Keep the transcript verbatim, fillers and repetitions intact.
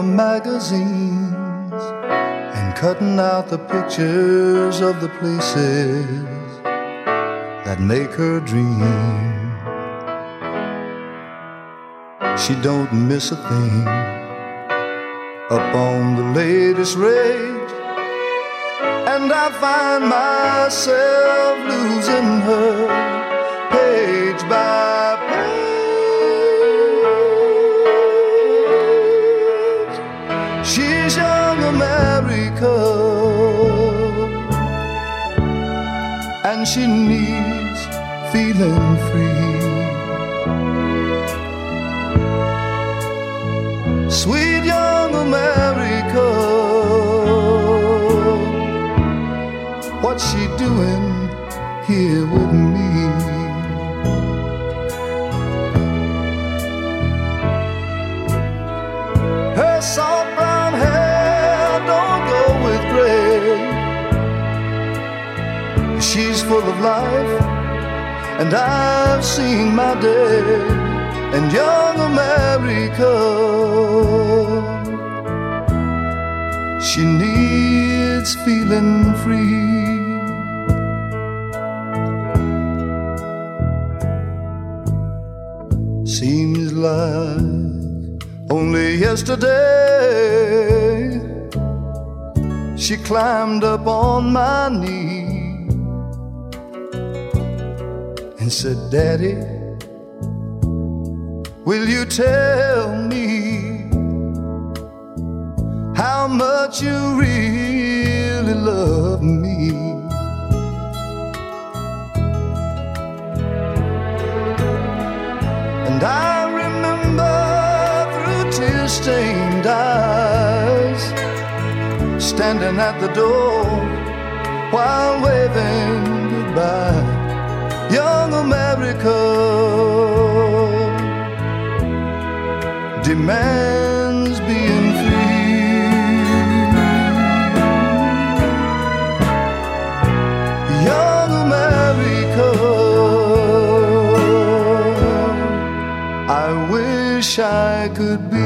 magazines and cutting out the pictures of the places that make her dream. She don't miss a thing up on the latest rate, and I find myself losing her page by page. She's young America, and she needs feeling free. Sweet young America, what's she doing here with me? Her soft brown hair don't go with gray. She's full of life, and I've seen my day. And young America, she needs feeling free. Seems like only yesterday she climbed up on my knee and said, "Daddy, will you tell me how much you really love me?" And I remember through tear-stained eyes, standing at the door while waving goodbye. Young America demands being free. Young America, I wish I could be